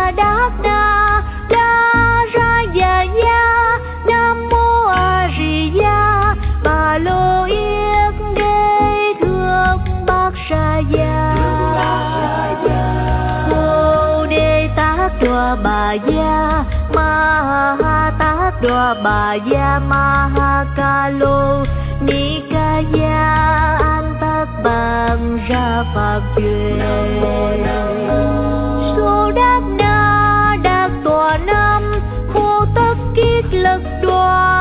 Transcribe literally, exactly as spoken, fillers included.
Đát Na La Ra Già Ya Nam Mô A Di Đà Bà Lô Yết Đế Thượng Bát Sa Gia Bồ Đề Tát Đoa Bà Ya Ma Ha Tát Đoa Bà Ya Ma Ha Ca Lô Ni Ca Ya An Tát Bàn Ra Pháp Duyên Số Đát Na Đát Tọa Năm Vô Tất Kiết Lực Đoa